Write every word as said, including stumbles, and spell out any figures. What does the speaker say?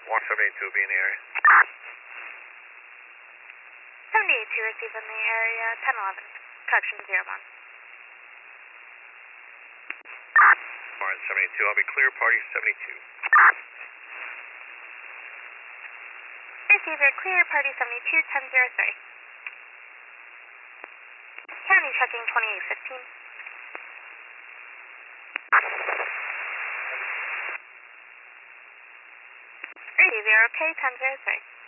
one seventy-two will be in the area. seventy-eight two received in the area, ten eleven, correction zero one. Alright, seventy-two, I'll be clear, party seventy-two. Receiver, clear, party seventy-two, ten zero three. County checking twenty-eight fifteen. Receiver, okay, ten zero three.